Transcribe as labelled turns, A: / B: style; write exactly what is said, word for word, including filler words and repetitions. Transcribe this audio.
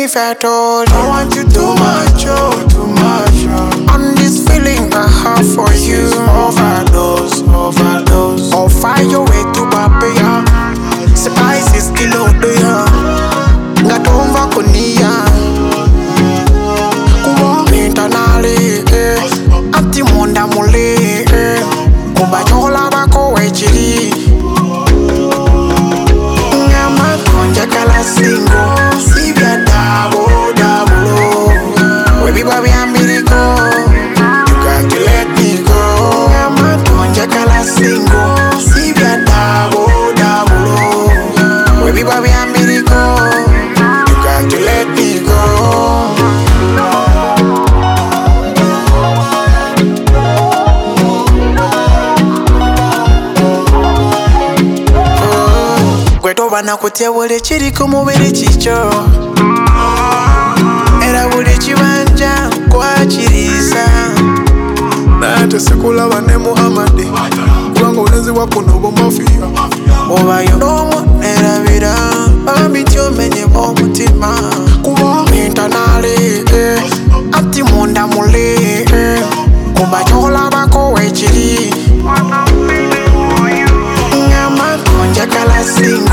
A: me fat all. I want you too much, oh, too much, oh. On this feeling I have for you. Overdose, overdose. I'll find your way to Papaya. Spices kilo doya. Ngatomva kunia. Kuwa internally, eh. Anti monda mule, eh. Kuba chola bako wechiri. Ngama konja kala singo. Sivya dabo, dabo. Webi babi ambiriko. You got to let me go. Ngama konja kala singo. Sivya dabo, dabo. Webi babi ambiriko. You got to let me go. Bana kutia wole chiri kumubiri chicho. Era wole chibanja kwa chirisa. Na ate sekula wane Muhammadi. Kulango unezi wako nobo mafia. Oba yonomo nera vira. Ambitio menye momutima. Kuwa internally, eh. Anti monda mule, eh. Kuba chola bako wechiri. Ngama konja kala sing.